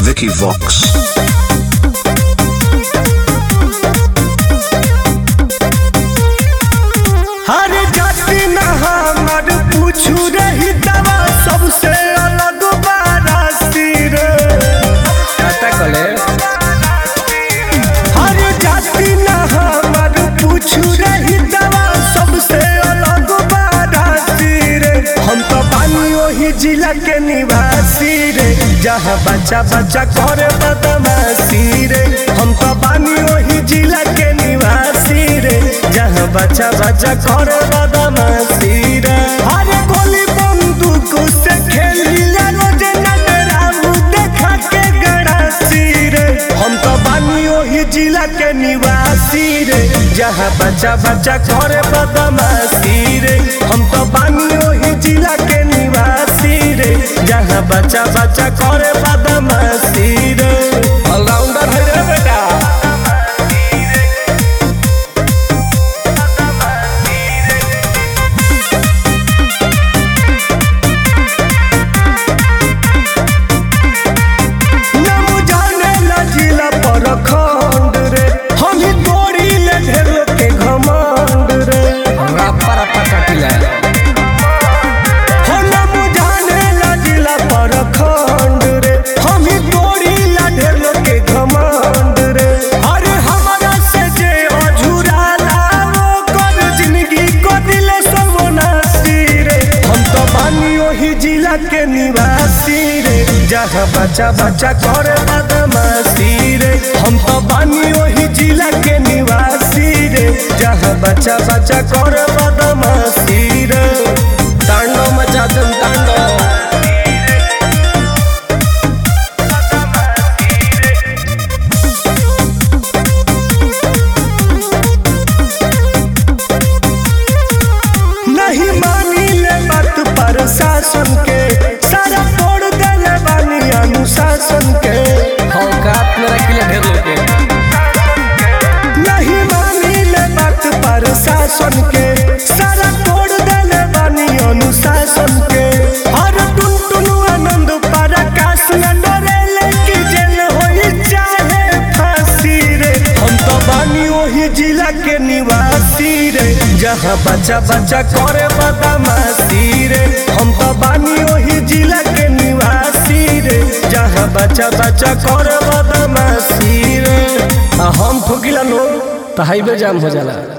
Vicky Vox. हर जाति न हमर पूछू रही दवा सबसे अलग बारासी रे हर जाति न हमर पूछू रही दवा सबसे अलग बारासी रे हम तो बानी वही जिला के निवासी रे जहाँ बच्चा बच्चा करे बदमाशी रे हम तो बानी वही जिला के निवासी रे जहाँ बच्चा बच्चा करे बदमाशी रे अरे गोली बंदूक से खेलिया रोज नटराऊ देखा के गड़ासी रे हम तो बानी वही जिला के निवासी रे जहाँ बच्चा बच्चा करे बदमाशी रे हम तो बानी वही जिला के निवासी रे जहाँ बच्चा बच्चा करे बदमाशी रे ऑलराउंडर है रे बेटा। खंड रे हम ही तोड़ी ले ढेर के घमंड रे रप्पा रप्पा काटिला हो न मुझाने लजिला पर खंड रे हम ही तोड़ी ले ढेर के घमंड रे अरे हमारा से जे अझुरा लाओ कर जिंदगी को दिले सर्वनाशी रे हम तो बानी वही जिला के निवासी रे जहाँ बच्चा बच्चा करे बदमाशी रे हम तो बानी वही जिला के निवासी रे जहाँ बच्चा बच्चा करे बदमाशी रे तांडव मचा दम तांडव नहीं मानी ले बात पर शासन के सारा तोड़ देले बानी अनुशासन के औकात में रखिले ढेर लोग के नहीं मानी ले बात पर शासन के सारा तोड़ देले बानी अनुशासन के हर टुन टुन आनंद पर आकाश न डरेले कि जेल होई चाहे फांसी रे हम तो बानी वही जिला के निवासी रे जहाँ बच्चा बच्चा करे बदमाशी रे हम तो बानी वही जिला के निवासी रे जहाँ बच्चा बच्चा करे बदमाशी रे हम ठोकिला नो तो हाईवे जाम हो जाला।